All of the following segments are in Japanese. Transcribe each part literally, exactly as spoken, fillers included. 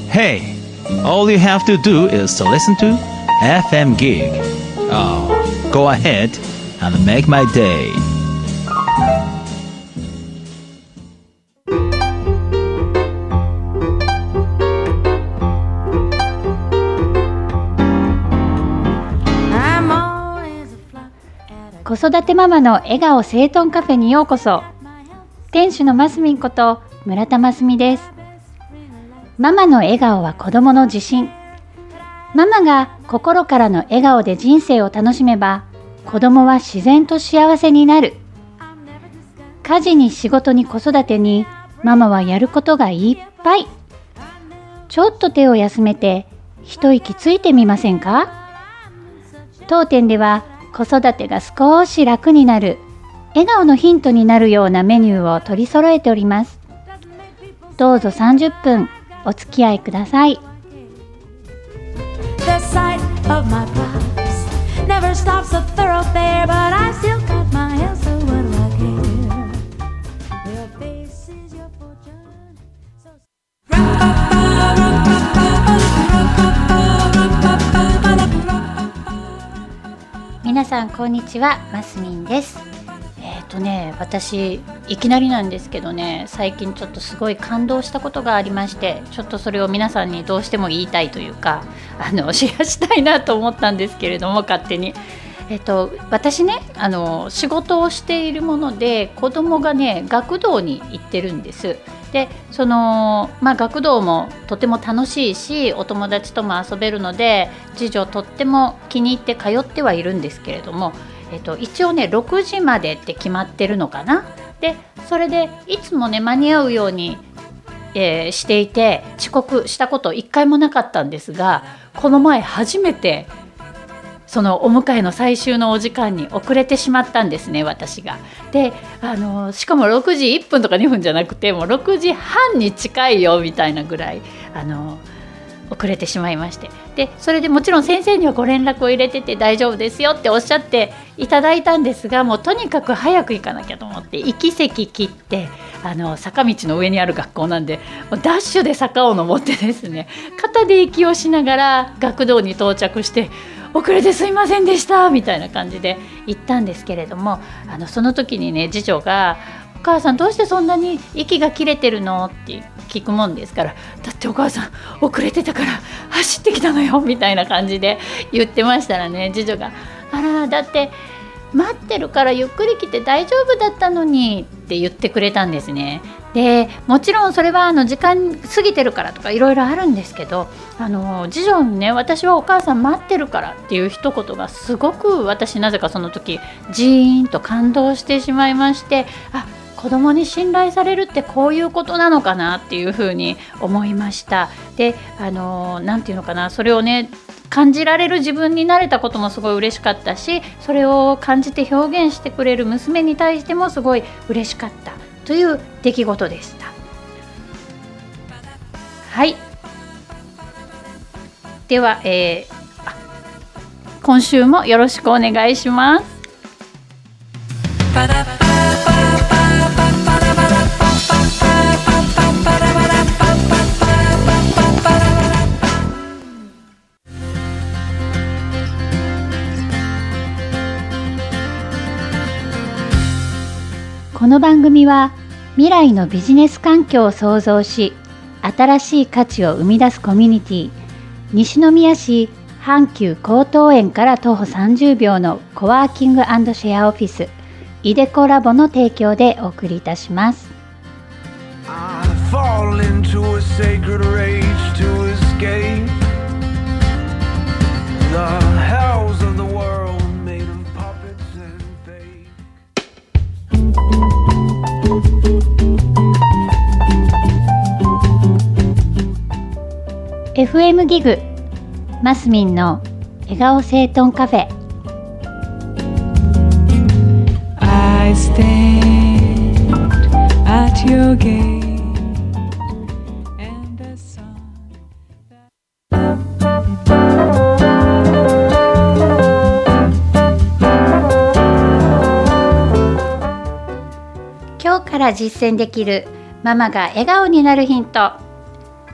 Hey, all you have to do is to listen to エフエム Gig. Oh, go ahead and make my day. 子育てママの笑顔整頓カフェにようこそ。店主のますみんこと村田ますみです。ママの笑顔は子供の自信。ママが心からの笑顔で人生を楽しめば、子供は自然と幸せになる。家事に仕事に子育てに、ママはやることがいっぱい。ちょっと手を休めて一息ついてみませんか？当店では子育てが少し楽になる、笑顔のヒントになるようなメニューを取り揃えております。どうぞさんじゅっぷんお付き合いください。皆さんこんにちは、ますみんです。えっとね、私いきなりなんですけどね、最近ちょっとすごい感動したことがありまして、ちょっとそれを皆さんにどうしても言いたいというか、あのシェアしたいなと思ったんですけれども、勝手にえっと私ね、あの仕事をしているもので、子供がね学童に行ってるんです。でその、まあ、学童もとても楽しいし、お友達とも遊べるので、次女とっても気に入って通ってはいるんですけれども、えっと、一応ねろくじまでって決まってるのかな。でそれでいつもね間に合うように、えー、していて、遅刻したこと一回もなかったんですが、この前初めてそのお迎えの最終のお時間に遅れてしまったんですね、私が。であのしかもろくじいっぷんとかにふんじゃなくて、もうろくじはんに近いよみたいなぐらいあの遅れてしまいまして、でそれでもちろん先生にはご連絡を入れてて大丈夫ですよっておっしゃっていただいたんですが、もうとにかく早く行かなきゃと思って、行き先切って、あの坂道の上にある学校なんで、もうダッシュで坂を登ってですね、肩で息をしながら学童に到着して、遅れてすいませんでしたみたいな感じで行ったんですけれども、あのその時にね次女が、お母さんどうしてそんなに息が切れてるのって聞くもんですから、だってお母さん遅れてたから走ってきたのよみたいな感じで言ってましたらね、次女が、あらだって待ってるからゆっくり来て大丈夫だったのにって言ってくれたんですね。でもちろんそれはあの時間過ぎてるからとかいろいろあるんですけど、あの次女にね、私はお母さん待ってるからっていう一言がすごく、私なぜかその時ジーンと感動してしまいまして、あ、子供に信頼されるってこういうことなのかなっていうふうに思いました。であのなんていうのかな、それをね感じられる自分になれたこともすごい嬉しかったし、それを感じて表現してくれる娘に対してもすごい嬉しかったという出来事でした。はい、では、えー、今週もよろしくお願いします。この番組は未来のビジネス環境を創造し、新しい価値を生み出すコミュニティ、西宮市阪急江東園から徒歩さんじゅうびょうのコワーキング&シェアオフィスイデコラボの提供でお送りいたします。エフエム ギグマスミンの笑顔整頓カフェ。 I stand at your gate and the sun今日から実践できるママが笑顔になるヒント。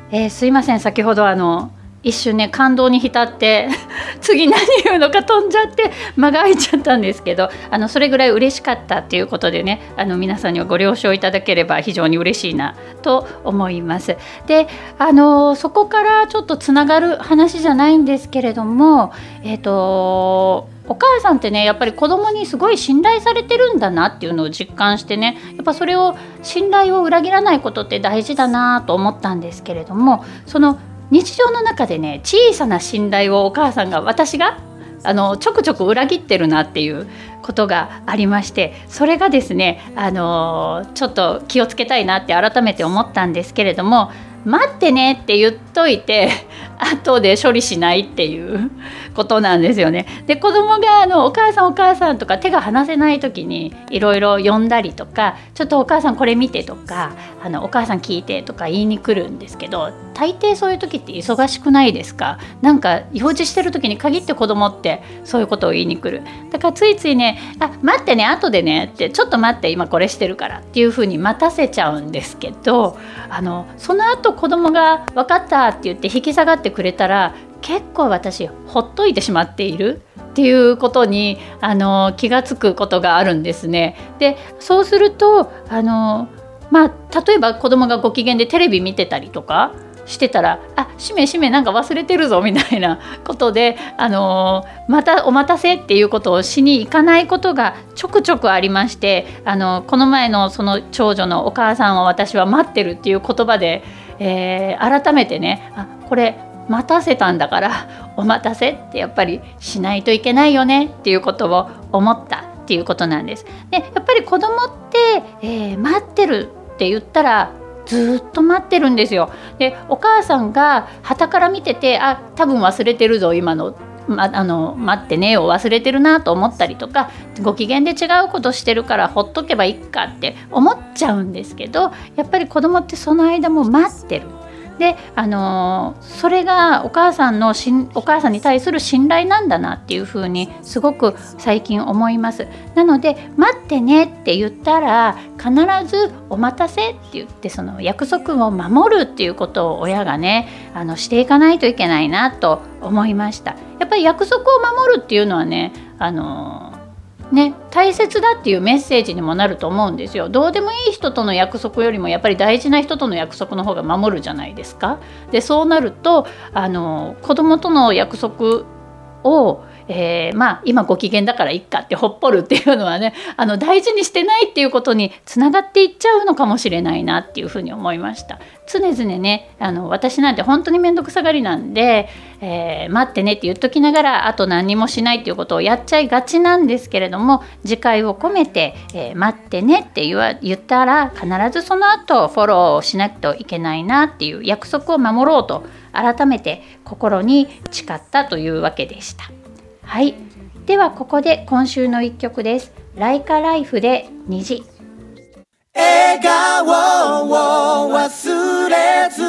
えー、すいません、先ほどあの一瞬ね感動に浸って次何言うのか飛んじゃって間が空いちゃったんですけど、あのそれぐらい嬉しかったっていうことでね、あの皆さんにはご了承いただければ非常に嬉しいなと思います。で、あのそこからちょっとつながる話じゃないんですけれども、えっとお母さんってねやっぱり子供にすごい信頼されてるんだなっていうのを実感してね、やっぱそれを信頼を裏切らないことって大事だなと思ったんですけれども、その日常の中でね小さな信頼をお母さんが私があのちょくちょく裏切ってるなっていうことがありまして、それがですねあのちょっと気をつけたいなって改めて思ったんですけれども、待ってねって言っといて後で処理しないっていうことなんですよね。で、子供があのお母さんお母さんとか手が離せない時にいろいろ呼んだりとか、ちょっとお母さんこれ見てとか、あのお母さん聞いてとか言いに来るんですけど、大抵そういう時って忙しくないですか？なんか用事してる時に限って子供ってそういうことを言いに来る。だからついついね、あ、待ってね後でねって、ちょっと待って今これしてるからっていう風に待たせちゃうんですけど、あのその後子供が分かったって言って引き下がってくれたら結構私ほっといてしまっているっていうことにあの気がつくことがあるんですね。で、そうするとあの、まあ、例えば子供がご機嫌でテレビ見てたりとかしてたら、あ、しめしめなんか忘れてるぞみたいなことで、あのまたお待たせっていうことをしに行かないことがちょくちょくありまして、あのこの前のその長女のお母さんを私は待ってるっていう言葉で、えー、改めてね、あ、これ待たせたんだからお待たせってやっぱりしないといけないよねっていうことを思ったっていうことなんです。で、やっぱり子供って、えー、待ってるって言ったらずっと待ってるんですよ。で、お母さんが傍から見てて、あ、多分忘れてるぞ今の、ま、あの待ってねを忘れてるなと思ったりとか、ご機嫌で違うことしてるからほっとけばいいかって思っちゃうんですけど、やっぱり子供ってその間も待ってる。で、あのー、それがお母さんのしんお母さんに対する信頼なんだなっていうふうにすごく最近思います。なので待ってねって言ったら必ずお待たせって言って、その約束を守るっていうことを親がねあのしていかないといけないなと思いました。やっぱり約束を守るっていうのはね、あのーね、大切だっていうメッセージにもなると思うんですよ。どうでもいい人との約束よりもやっぱり大事な人との約束の方が守るじゃないですか。で、そうなるとあの子供との約束を、えー、まあ今ご機嫌だからいっかってほっぽるっていうのはね、あの大事にしてないっていうことにつながっていっちゃうのかもしれないなっていうふうに思いました。常々ね、あの私なんて本当にめんどくさがりなんで、えー、待ってねって言っときながらあと何もしないっていうことをやっちゃいがちなんですけれども、自戒を込めて、えー、待ってねって言わ言ったら必ずその後フォローしなきゃいけないなっていう約束を守ろうと改めて心に誓ったというわけでした。はい、ではここで今週の一曲です。ライカライフで虹。 笑顔を忘れず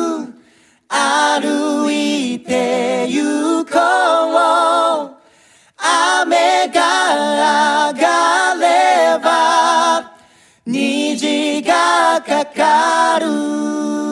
歩いて行こう。雨が上がれば虹がかかる。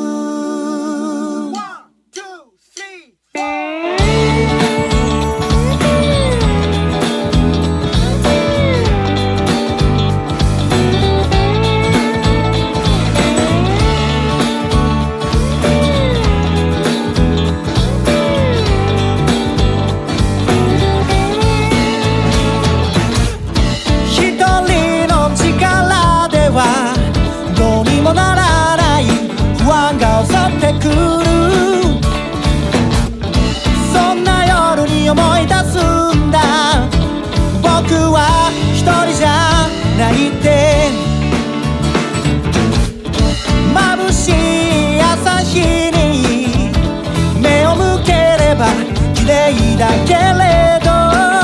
そんな夜に思い出すんだ。僕は一人じゃないって眩しい朝日に目を向ければ綺麗だけれど、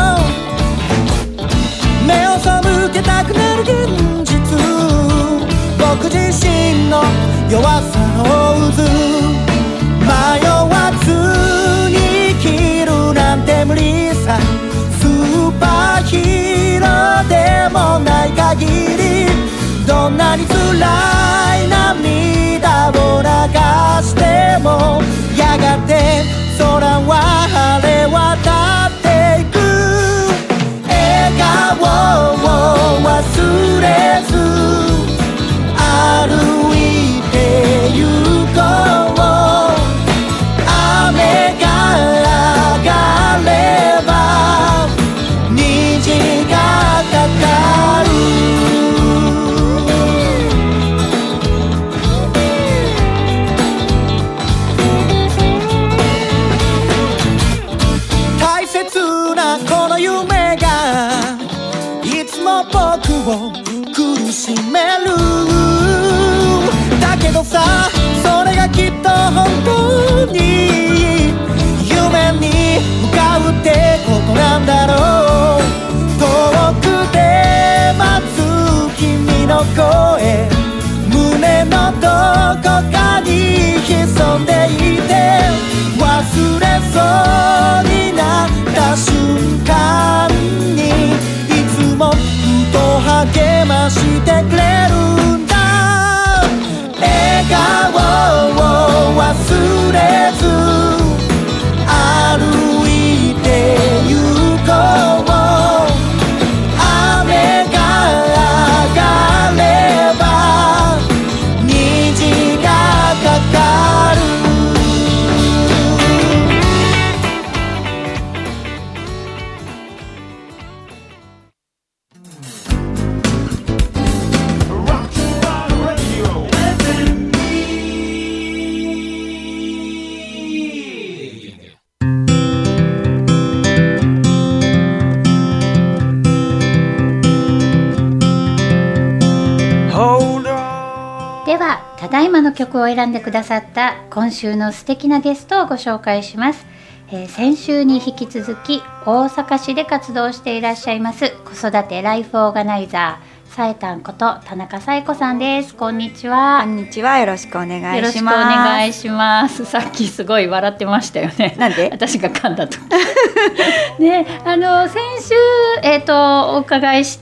目を背けたくなる現実、僕自身の弱さの渦、迷わずに生きるなんて無理さ。スーパーヒーローでもない限り、どんなに辛い涙を流してももやがて空は晴れ渡っていく笑顔を忘れず歩いてゆこう雨が上がれば虹がかかる大切なこの夢がいつも僕を苦しめるだけどさそれがきっと本当に夢に向かうってことなんだろう遠くで待つ君の声胸のどこかに潜んでいて忘れそうになった瞬間にいつもふと励ましてくれるんだ笑顔を忘れず歩いてゆこう雨が上がれば虹がかかるではただいまの曲を選んでくださった今週の素敵なゲストをご紹介します、えー、先週に引き続き大阪市で活動していらっしゃいます子育てライフオーガナイザーさえたんこと田中さえ子さんです。こんにちは。 こんにちは。よろしくお願いします。 よろしくお願いします。さっきすごい笑ってましたよね。 なんで？ 私が噛んだとね、あの先週、えー、とお伺いした、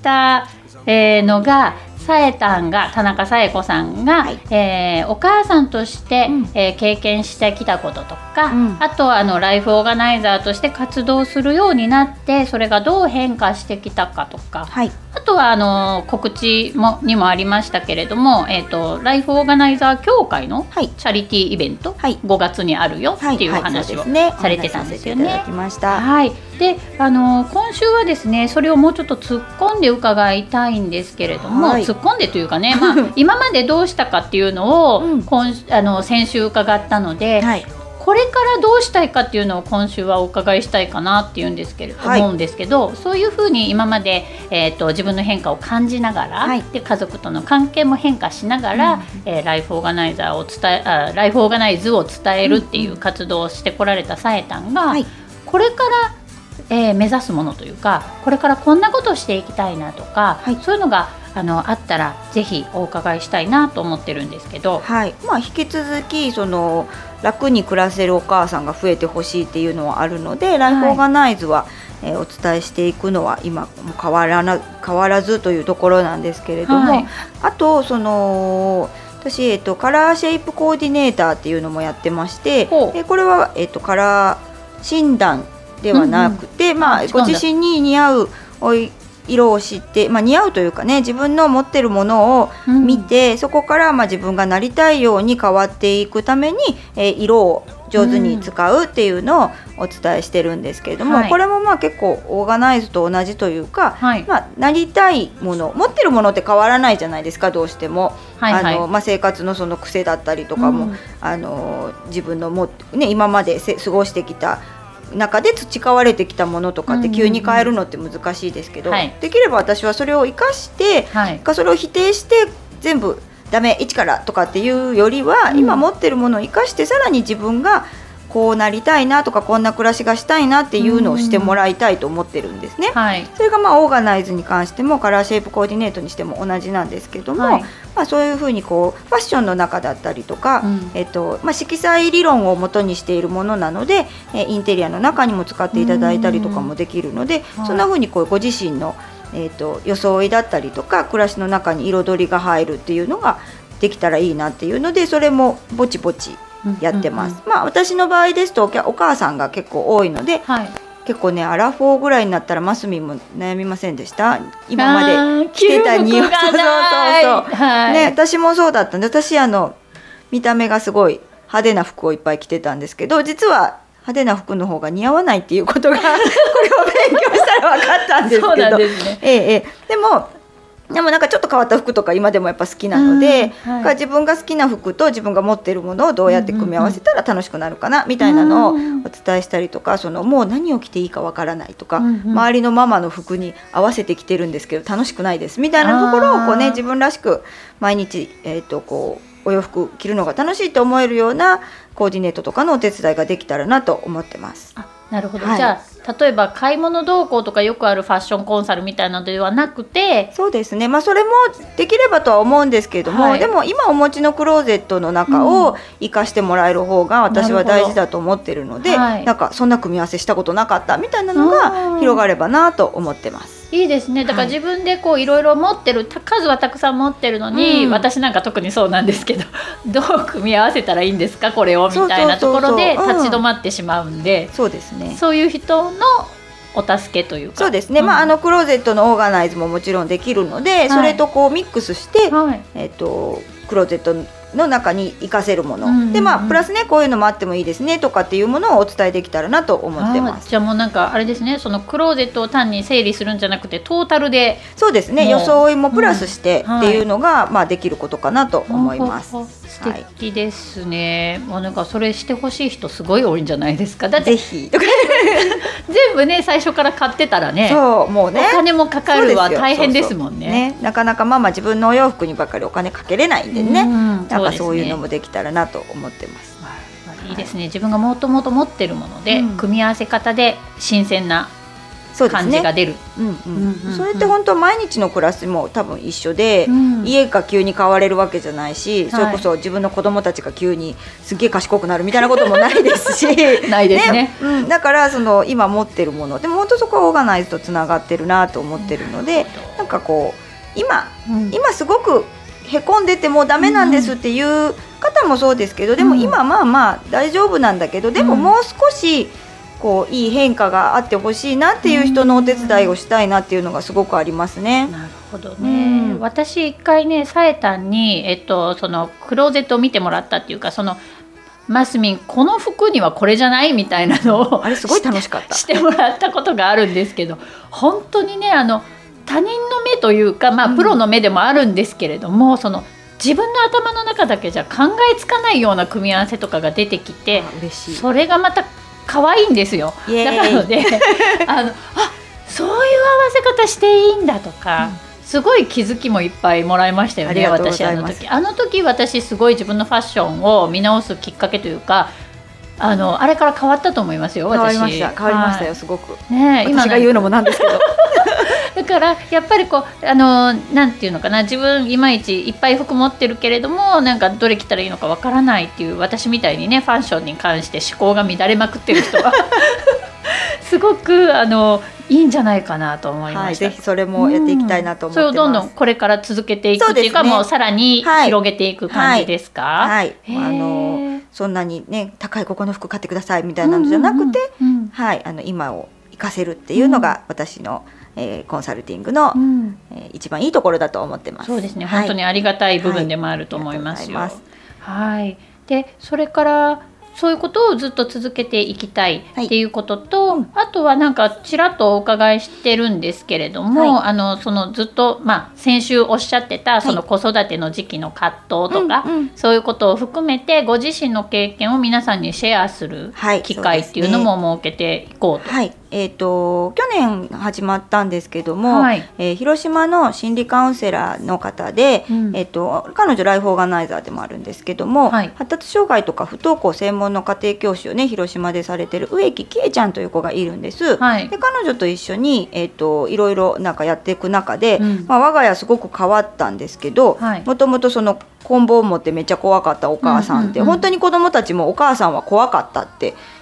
えー、のがさえたんが田中さえ子さんが、はい、えー、お母さんとして、うん、えー、経験してきたこととか、うん、あとはあのライフオーガナイザーとして活動するようになってそれがどう変化してきたかとか、はい、あとはあの告知もにもありましたけれども、えー、とライフオーガナイザー協会のチャリティーイベント、はい、ごがつにあるよっていう話をされてたんですよね。 はいはい、はい、そうですね。お話しさせていただきました。 はい、であの今週はですねそれをもうちょっと突っ込んで伺いたいんですけれども、はい、突っ込んでというかね、まあ、今までどうしたかっていうのを、うん、今あの先週伺ったので、はい、これからどうしたいかっていうのを今週はお伺いしたいかなっていうんですけれど、はい、思うんですけど、そういうふうに今まで、えーと、自分の変化を感じながら、はい、で家族との関係も変化しながら、うん、えー、ライフオーガナイザーを伝えあライフオーガナイズを伝えるっていう活動をしてこられたさえたんが、はい、これからえー、目指すものというかこれからこんなことをしていきたいなとか、はい、そういうのがあのあったらぜひお伺いしたいなと思ってるんですけど、 はい、まあ、引き続きその楽に暮らせるお母さんが増えてほしいっていうのはあるので、ライフオーガナイズは、えー、お伝えしていくのは今も変わらな変わらずというところなんですけれども、はい、あとその私、えーと、カラーシェイプコーディネーターっていうのもやってまして、えー、これは、えーと、カラー診断ではなくて、うんうん、まあ、ご自身に似合う色を知って、まあ、似合うというかね、自分の持ってるものを見て、うん、そこからまあ自分がなりたいように変わっていくために、えー、色を上手に使うっていうのをお伝えしてるんですけれども、うん、これもまあ結構オーガナイズと同じというか、はい、まあ、なりたいもの持ってるものって変わらないじゃないですか、どうしても、はいはい、あのまあ、生活のその癖だったりとかも、うん、あの自分のも、ね、今まで過ごしてきた中で培われてきたものとかって急に変えるのって難しいですけど、うんうんうん、できれば私はそれを生かして、はい、それを否定して全部ダメ一からとかっていうよりは、うん、今持ってるものを生かしてさらに自分がこうなりたいなとかこんな暮らしがしたいなっていうのをしてもらいたいと思ってるんですね、はい、それがまあオーガナイズに関してもカラーシェイプコーディネートにしても同じなんですけども、はい、まあ、そういうふうにこうファッションの中だったりとか、うん、えっとまあ、色彩理論を元にしているものなので、えインテリアの中にも使っていただいたりとかもできるので、そんなふうにこうご自身の、えっと、装いだったりとか暮らしの中に彩りが入るっていうのができたらいいなっていうので、それもぼちぼちやってます。まあ私の場合ですとお母さんが結構多いので、はい、結構ねアラフォーぐらいになったらマスミンも悩みませんでした？今まで着てた匂い、そうそうそうそう、はい、ね、私もそうだったんで、私あの見た目がすごい派手な服をいっぱい着てたんですけど、実は派手な服の方が似合わないっていうことがこれを勉強したら分かったんですけど、そうなんですね。ええええ、でもでもなんかちょっと変わった服とか今でもやっぱ好きなので、はい、自分が好きな服と自分が持っているものをどうやって組み合わせたら楽しくなるかなみたいなのをお伝えしたりとか、そのもう何を着ていいかわからないとか、うんうん、周りのママの服に合わせて着てるんですけど楽しくないですみたいなところをこう、ね、自分らしく毎日、えーとこうお洋服着るのが楽しいと思えるようなコーディネートとかのお手伝いができたらなと思ってます。 あ、なるほど、はい、じゃあ例えば買い物同行とかよくあるファッションコンサルみたいなのではなくて、 そうですね、まあ、それもできればとは思うんですけれども、はい、でも今お持ちのクローゼットの中を生かしてもらえる方が私は大事だと思ってるので、な、はい、なんかそんな組み合わせしたことなかったみたいなのが広がればなと思ってます。 いいですね。だから自分でこういろいろ持ってる、数はたくさん持ってるのに、うん、私なんか特にそうなんですけどどう組み合わせたらいいんですかこれをみたいなところで立ち止まってしまうんで、 そうですね、 そういう人のお助けというか、 そうですね、うん、まあ、あのクローゼットのオーガナイズももちろんできるので、はい、それとこうミックスして、はい、えーと、クローゼットの中に活かせるもの、うんうんうん、で、まあ、プラスねこういうのもあってもいいですねとかっていうものをお伝えできたらなと思ってます。 じゃあもうなんかあれですね、そのクローゼットを単に整理するんじゃなくてトータルで、 そうですね、装いもプラスしてっていうのが、うん、はい、まあ、できることかなと思います。 素敵ですね、はい、もうなんかそれしてほしい人すごい多いんじゃないですか。だってぜひ全部ね最初から買ってたらね、 そうもうねお金もかかるは大変ですもんね。 そうそうね、なかなかママ自分のお洋服にばっかりお金かけれないんでね、うん、なんかそういうのもできたらなと思ってます。 いいですね、自分がもともと持ってるもので、うん、組み合わせ方で新鮮な感じが出る。 それって本当毎日の暮らしも多分一緒で、うん、家が急に変われるわけじゃないし、それこそ自分の子供たちが急にすげえ賢くなるみたいなこともないですしないですね、 ね、うん、だからその今持ってるものでも本当そこはオーガナイズとつながってるなと思ってるので、うん、なんかこう 今、うん、今すごくへこんでてもうダメなんですっていう方もそうですけど、うん、でも今まあまあ大丈夫なんだけど、でももう少しこういい変化があってほしいなっていう人のお手伝いをしたいなっていうのがすごくありますね。 なるほどね、うん、私一回ねさえたんに、えっと、そのクローゼットを見てもらったっていうか、そのマスミンこの服にはこれじゃないみたいなのをあれすごい楽しかったしてもらったことがあるんですけど、本当にねあの他人の目というか、まあ、プロの目でもあるんですけれども、うん、その自分の頭の中だけじゃ考えつかないような組み合わせとかが出てきて、 嬉しい、 それがまた可愛いんですよ。だからのであのあそういう合わせ方していいんだとか、うん、すごい気づきもいっぱいもらいましたよね。私あの時あの時私すごい自分のファッションを見直すきっかけというか、あのあれから変わったと思いますよ。私変わりました変わりましたよ、はい、すごく、 ね、 私が言うのもなんですけどだからやっぱりこうあのなんていうのかな、自分いまいちいっぱい服持ってるけれどもなんかどれ着たらいいのかわからないっていう私みたいにねファッションに関して思考が乱れまくってる人はすごくあのいいんじゃないかなと思いました、 はい、ぜひそれもやっていきたいなと思ってます、うん、それをどんどんこれから続けていくっていうか、う、ね、もうさらに広げていく感じですか？ はい、はいはい、あのそんなにね高いここの服買ってくださいみたいなのじゃなくて、うんうんうん、はい、あの今を活かせるっていうのが私の、うん、えー、コンサルティングの、うん、えー、一番いいところだと思ってます。 そうですね、はい、本当にありがたい部分でもあると思いますよ。はい、はい、でそれからそういうことをずっと続けていきたいっていうことと、はい、うん、あとはなんかちらっとお伺いしてるんですけれども、はい、あのそのずっと、まあ、先週おっしゃってたその子育ての時期の葛藤とか、はい、うんうん、そういうことを含めてご自身の経験を皆さんにシェアする機会っていうのも設けていこうと。 はい、えーと、去年始まったんですけども、はい、えー、広島の心理カウンセラーの方で、うん、えーと、彼女ライフオーガナイザーでもあるんですけども、はい、発達障害とか不登校専門の家庭教師をね広島でされてる植木喜恵ちゃんという子がいるんです、はい、で彼女と一緒に、えーと、いろいろなんかやっていく中で、うん、まあ、我が家すごく変わったんですけど、もともとその棍棒を持ってめっちゃ怖かったお母さんって、うんうんうん、本当に子どもたちもお母さんは怖かったって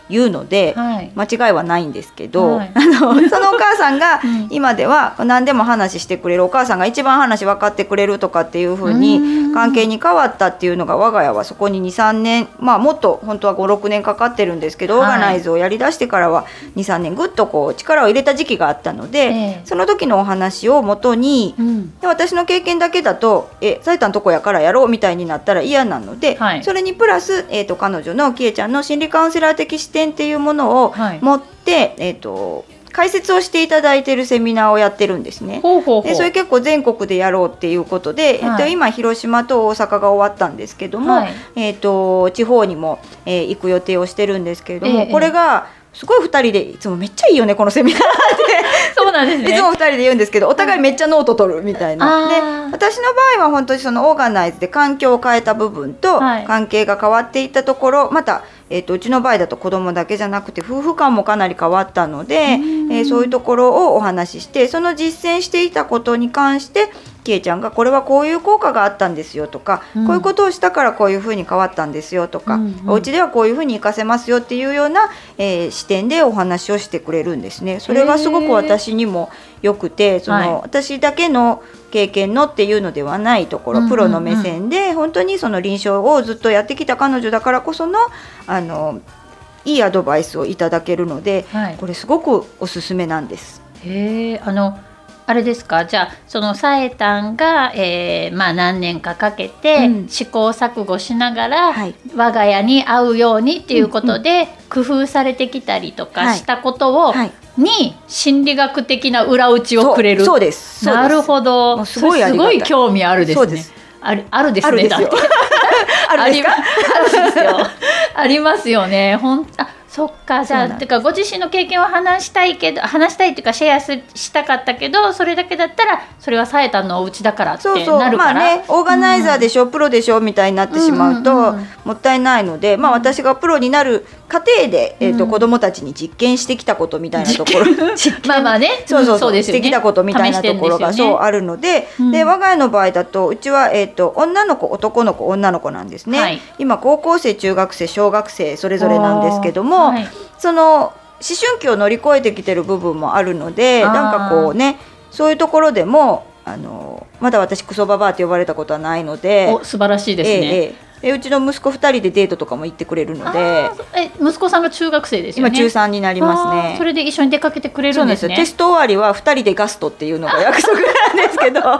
言うので、 はい、 間違いはないんですけど、 はい、 あのそのお母さんが今では何でも話してくれる、お母さんが一番話分かってくれるとかっていう風に関係に変わったっていうのが、我が家はそこに にさんねん、まあもっと本当はごろくねんかかってるんですけど、はい、オーガナイズをやりだしてからは にさんねんぐっとこう力を入れた時期があったので、えー、その時のお話をもとに、うん、で私の経験だけだとえサイタのとこやからやろうみたいになったら嫌なので、はい、それにプラス、えー、と彼女のきえちゃんの心理カウンセラー的視点っていうものを持って、はい、えー、と解説をしていただいているセミナーをやってるんですね。 ほうほうほう。 でそれ結構全国でやろうっていうことで、はい、えっと、今広島と大阪が終わったんですけども、はい、えっと、地方にも、えー、行く予定をしてるんですけれども、ええ、これがすごいふたりでいつもめっちゃいいよねこのセミナーってそうなんですね。 いつもふたりで言うんですけど、お互いめっちゃノート取るみたいな、はい、で私の場合は本当にそのオーガナイズで環境を変えた部分と関係が変わっていったところ、はい、またえー、とうちの場合だと子供だけじゃなくて夫婦間もかなり変わったので、えー、そういうところをお話しして、その実践していたことに関してきえちゃんがこれはこういう効果があったんですよとか、うん、こういうことをしたからこういうふうに変わったんですよとか、うんうん、お家ではこういうふうに活かせますよっていうような、えー、視点でお話をしてくれるんですね。それがすごく私にもよくて、その、はい、私だけの経験のっていうのではないところ、プロの目線で本当にその臨床をずっとやってきた彼女だからこそのあのいいアドバイスをいただけるので、はい、これすごくおすすめなんです。 へー、あのあれですか、じゃあそのさえたんが、えーまあ、何年かかけて試行錯誤しながら、うん、はい、我が家に合うようにっていうことで工夫されてきたりとかしたことを、はいはい、に心理学的な裏打ちをくれる。 そうです、 なるほど。もうすごいありがたい。すごい興味あるですね。そうです。ある、あるですね。あるですよ。 あるですか？ あるですよ。ありますよね。ほんあそっか、じゃあてかご自身の経験を話したいけど話したいっていうかシェアしたかったけど、それだけだったらそれはさえたんのお家だからってなるから、そうそう、 まあね、オーガナイザーでしょ、うん、プロでしょみたいになってしまうと、うんうんうん、もったいないので、まあ、私がプロになる過程で、えーとうん、子どもたちに実験してきたことみたいなところまあまあね、 そうそうそう、 そうですよね、 してきたことみたいなところが、ね、そうあるので、うん、で我が家の場合だとうちは、えーと、女の子男の子女の子なんですね、はい、今高校生中学生小学生それぞれなんですけども、はい、その思春期を乗り越えてきてる部分もあるので、なんかこうね、そういうところでもあのまだ私クソババアって呼ばれたことはないので、 お素晴らしいですね、 ええ、でうちの息子ふたりでデートとかも行ってくれるので、 え息子さんが中学生ですよね。 今中さんになりますね。 それで一緒に出かけてくれるんですね。 そうなんですよ。テスト終わりはふたりでガストっていうのが約束なんですけど、はい、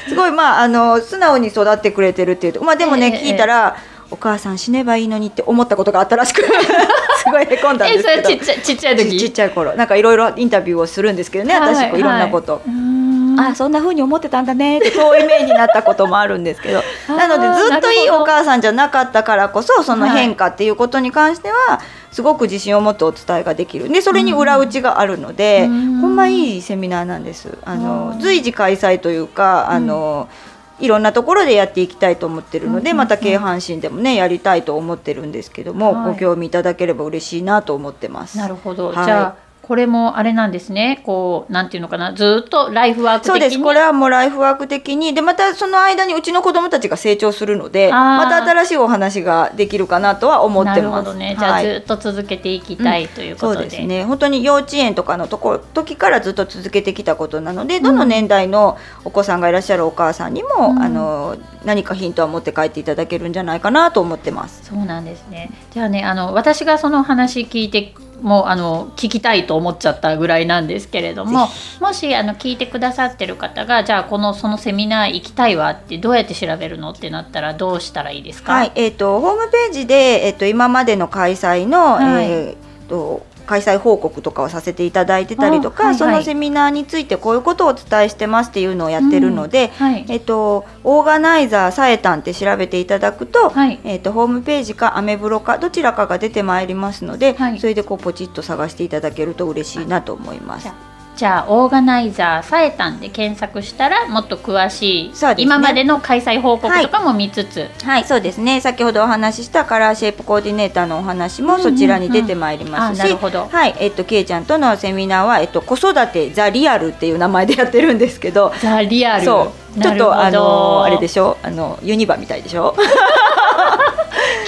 すごい、まあ、あの素直に育ってくれてるっていうと、まあ、でもね、えー、聞いたら、えーお母さん死ねばいいのにって思ったことがあったらしくすごいへこんだんですけど、 えそれちっちゃい、ちっちゃい時ちっちゃい頃なんかいろいろインタビューをするんですけどね、はい、私いろんなこと、はい、あそんな風に思ってたんだねって遠い目になったこともあるんですけどなのでずっといいお母さんじゃなかったからこそ、その変化っていうことに関してはすごく自信を持ってお伝えができる。でそれに裏打ちがあるので、ほんまいいセミナーなんです。あの随時開催というか、あの、うんいろんなところでやっていきたいと思ってるので、うんうんうん、また京阪神でもねやりたいと思ってるんですけども、はい、ご興味いただければ嬉しいなと思ってます。 なるほど、はい、じゃあこれもあれなんですね、こうなんていうのかな、ずっとライフワーク的に。 そうです、これはもうライフワーク的にで、またその間にうちの子どもたちが成長するので、また新しいお話ができるかなとは思ってます。なるほどね、じゃあ、はい、ずっと続けていきたいということで、うん、 そうですね、本当に幼稚園とかのとこ時からずっと続けてきたことなので、どの年代のお子さんがいらっしゃるお母さんにも、うん、あの何かヒントは持って帰っていただけるんじゃないかなと思ってます。 そうなんですね。じゃあね、あの私がその話聞いてもうあの聞きたいと思っちゃったぐらいなんですけれども、もしあの聞いてくださってる方がじゃあこのそのセミナー行きたいわってどうやって調べるのってなったらどうしたらいいですか？ はい、えーと、ホームページで、えーと、今までの開催の、はい、えーと開催報告とかをさせていただいてたりとか、はいはい、そのセミナーについてこういうことをお伝えしてますっていうのをやってるので、うんはい、えっと、オーガナイザーさえたんって調べていただくと、はい、えっと、ホームページかアメブロかどちらかが出てまいりますので、はい、それでこうポチッと探していただけると嬉しいなと思います。 じゃあオーガナイザーさえたんで検索したらもっと詳しい、ね、今までの開催報告とかも見つつ、はい、 はい、そうですね、先ほどお話ししたカラーシェイプコーディネーターのお話もそちらに出てまいりますし、はい、えっと、けいちゃんとのセミナーは、えっと、子育てザリアルっていう名前でやってるんですけど、 ザリアル、 そうちょっとあのあれでしょ、あのユニバみたいでしょ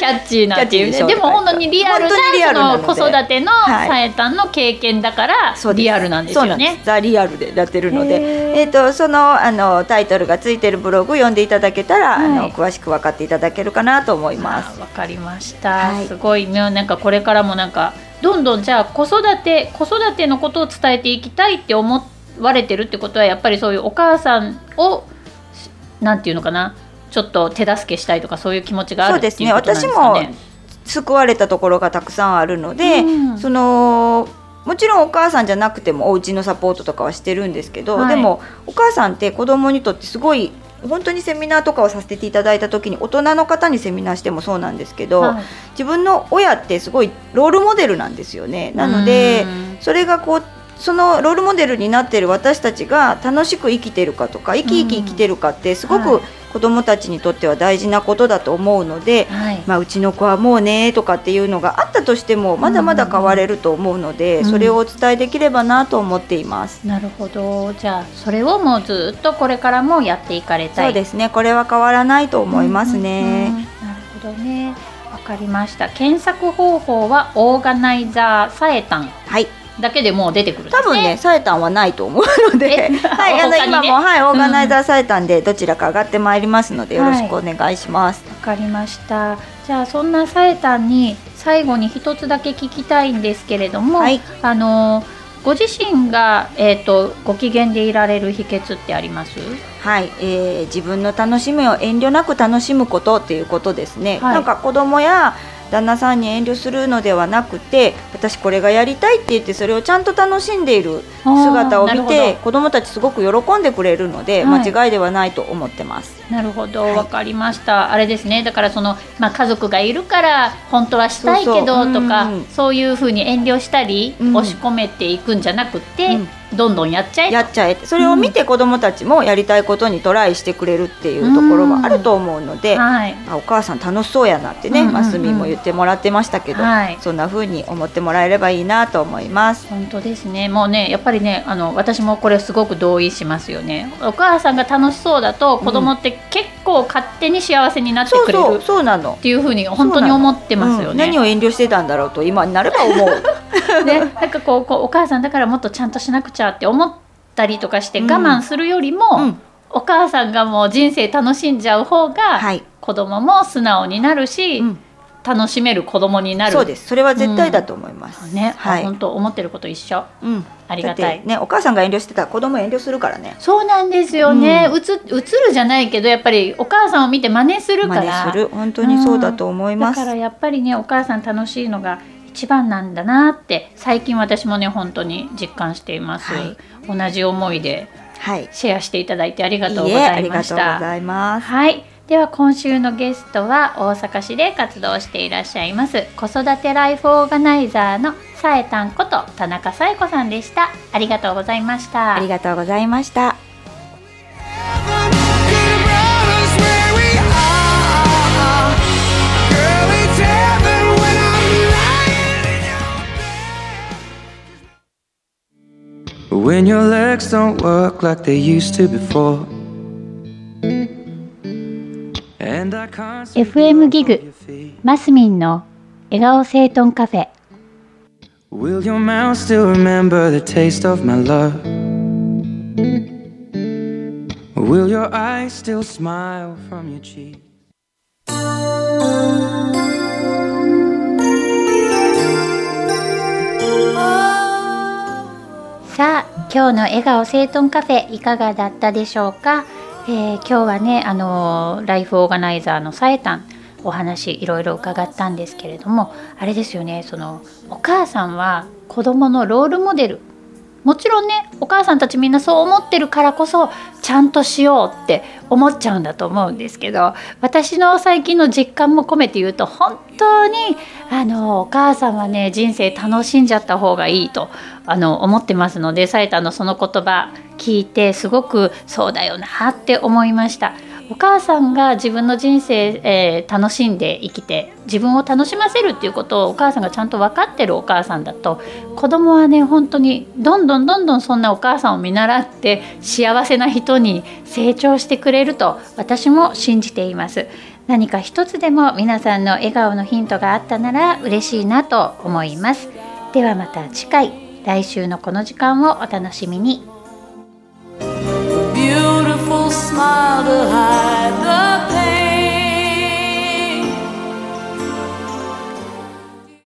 キャッチーなっていうね。 キャッチーでしょでも本当にリアルな本当にリアルなのでその子育てのはいさえたんの経験だからそうですリアルなんですよそうなんでねす。ザ・リアルでやってるので、 へーえー、とそのあのタイトルがついてるブログ読んでいただけたら、 はいあの詳しく分かっていただけるかなと思います。 あーわかりました、 はいすごいもうなんかこれからもなんかどんどんじゃあ子育て子育てのことを伝えていきたいって思われてるってことはやっぱりそういうお母さんをなんていうのかなちょっと手助けしたいとかそういう気持ちがあるっていうことなんですかね。 そうですね。私も救われたところがたくさんあるので、 うんそのもちろんお母さんじゃなくてもお家のサポートとかはしてるんですけど、 はいでもお母さんって子供にとってすごい本当にセミナーとかをさせていただいた時に大人の方にセミナーしてもそうなんですけど、 はい自分の親ってすごいロールモデルなんですよね。なのでうんそれがこうそのロールモデルになっている私たちが楽しく生きてるかとか生き生き生きてるかってすごくはい子どもたちにとっては大事なことだと思うので、 はいまあ、うちの子はもうねとかっていうのがあったとしてもまだまだ変われると思うので、 うんそれをお伝えできればなと思っています。 なるほど。じゃあそれをもうずっとこれからもやっていかれたい。 そうですね。これは変わらないと思いますね。 うんうんうんなるほどね。わかりました。検索方法はオーガナイザーさえたんはい。 だけでもう出てくるんですね。 多分ね、さえたんはないと思うので、 えはい、あの他にね今もはいオーガナイザーさえたんでどちらか上がってまいりますのでよろしくお願いします。 わかりました。じゃあそんなさえたんに最後に一つだけ聞きたいんですけれども、 はいあのご自身が、えー、とご機嫌でいられる秘訣ってあります？ はい、えー自分の楽しみを遠慮なく楽しむことっていうことですね。 はいなんか子供や旦那さんに遠慮するのではなくて、私これがやりたいって言ってそれをちゃんと楽しんでいる姿を見あーなるほてど子供たちすごく喜んでくれるので、 はい間違いではないと思ってます。 なるほど、 はいわかりました。あれですね。だからその、まあ、家族がいるから本当はしたいけどそうそうとかうんそういうふうに遠慮したり、 うん押し込めていくんじゃなくて、 うんどんどんやっちゃえと。 やっちゃえってそれを見て子供たちもやりたいことにトライしてくれるっていうところがあると思うので、 はいあお母さん楽しそうやなってね、 うんうんうんマスミンも言ってもらってましたけど、 はいそんな風に思ってもらえればいいなと思います。 本当ですね。もうねやっぱりねあの私もこれすごく同意しますよね。お母さんが楽しそうだと子供って結構勝手に幸せになってくれるそうそうそうなのっていうふうに本当に思ってますようんね。 何を遠慮してたんだろうと今になれば思うね、なんかこうこうお母さんだからもっとちゃんとしなくちゃって思ったりとかしてうん我慢するよりも、 うんお母さんがもう人生楽しんじゃう方が、 はい子供も素直になるし、 うん楽しめる子供になる。 そうです。それは絶対だと思います。 ね、 はい。 本当思ってること一緒。 うん。 ありがたいだってね、お母さんが遠慮してたら子供遠慮するからね。 そうなんですよね、 うんうつ映るじゃないけどやっぱりお母さんを見て真似するか真ら似する。本当にそうだと思います。 だからやっぱりねお母さん楽しいのが一番なんだなって最近私もね本当に実感しています、 はい同じ思いではい。 シェアしていただいてありがとうごいいえ、ありがざいましたとうございます。 はい、では今週のゲストは大阪市で活動していらっしゃいます子育てライフオーガナイザーのさえたんこと田中さえ子さんでした。ありがとうございましたありがとうございました。 When your legs don't work like they used to before and I can't see エフエム ギ your グ feet. マスミンの笑顔整頓カフェ。 Will your mouth still remember the taste of my love? Will your eyes still smile from your cheek? さあ今日の笑顔整頓カフェいかがだったでしょうか。えー今日はねあのーライフオーガナイザーのさえたんお話いろいろ伺ったんですけれども、あれですよね、そのお母さんは子供のロールモデル、もちろんねお母さんたちみんなそう思ってるからこそちゃんとしようって思っちゃうんだと思うんですけど、私の最近の実感も込めて言うと本当にあのお母さんはね人生楽しんじゃった方がいいとあの思ってますので、さえたんのその言葉聞いてすごくそうだよなって思いました。お母さんが自分の人生、えー楽しんで生きて自分を楽しませるっていうことをお母さんがちゃんと分かってるお母さんだと、子供はね本当にどんどんどんどんそんなお母さんを見習って幸せな人に成長してくれると私も信じています。 何か一つでも皆さんの笑顔のヒントがあったなら嬉しいなと思います。ではまた次回、来週のこの時間をお楽しみに。 Beautiful smile to hide the